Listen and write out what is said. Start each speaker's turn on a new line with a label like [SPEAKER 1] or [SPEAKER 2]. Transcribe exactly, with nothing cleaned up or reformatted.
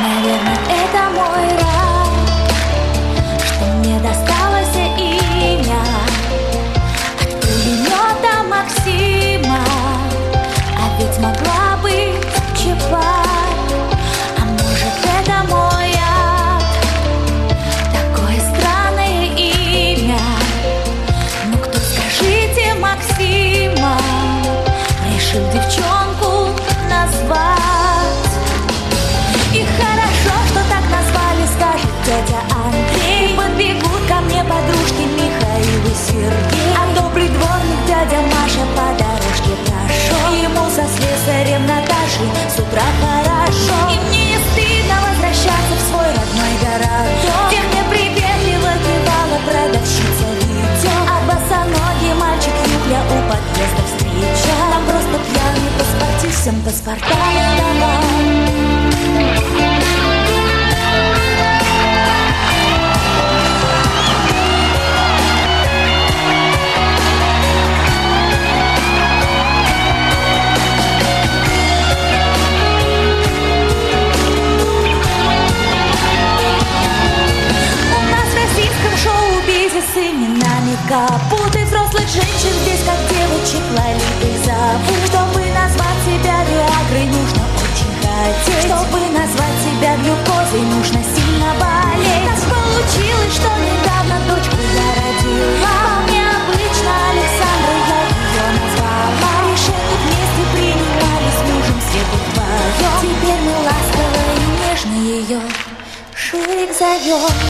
[SPEAKER 1] Наверное, это мой рай, что мне досталось имя от пулемета Максима. А ведь могла быть Чапай, а может это мой ад. Такое странное имя, ну кто, скажите, Максима решил девчонку назвать? И хорошо, что так назвали, скажет дядя Андрей. И подбегут ко мне подружки Михаил и Сергей. А добрый дворник дядя Маша по дорожке прошел. Ему со слесарем Наташей с утра хорошо. И мне не стыдно возвращаться в свой родной городок, где мне приветливо кивала продавщица видео. А босоногий мальчик Юля у подъезда встречал. Нам просто пьяный паспорти всем паспорта не давал. С именами капуты взрослых женщин здесь как девочек Лолитой зовут. Чтобы назвать себя Виагрой, нужно очень хотеть. Чтобы назвать себя глюкозой, нужно сильно болеть. Так получилось, что недавно дочь